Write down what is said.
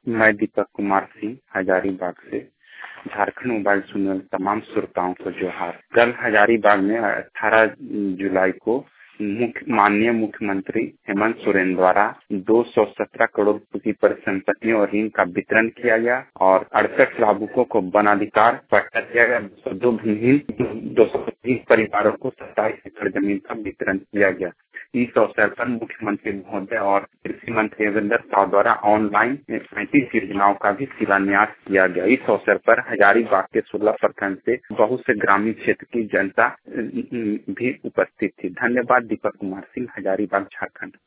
मैं दीपक कुमार सिंह हजारीबाग से। झारखंड मोबाइल सुनने वाले तमाम श्रोताओं को जोहार। कल हजारीबाग में 18 जुलाई को माननीय मुख्यमंत्री हेमंत सोरेन द्वारा 217 करोड़ की परिसंपत्तियों और ऋण का वितरण किया गया और 68 लाभुकों को वनाधिकार पट्टा दिया गया। 220 परिवारों को 27 एकड़ जमीन का वितरण किया गया। इस अवसर पर मुख्यमंत्री महोदय और कृषि मंत्री वीरेंद्र शाह द्वारा ऑनलाइन 35 योजनाओं का भी शिलान्यास किया गया। इस अवसर पर हजारीबाग के 16 प्रखंड से बहुत से ग्रामीण क्षेत्र की जनता भी उपस्थित थी। धन्यवाद। दीपक कुमार सिंह, हजारीबाग, झारखंड।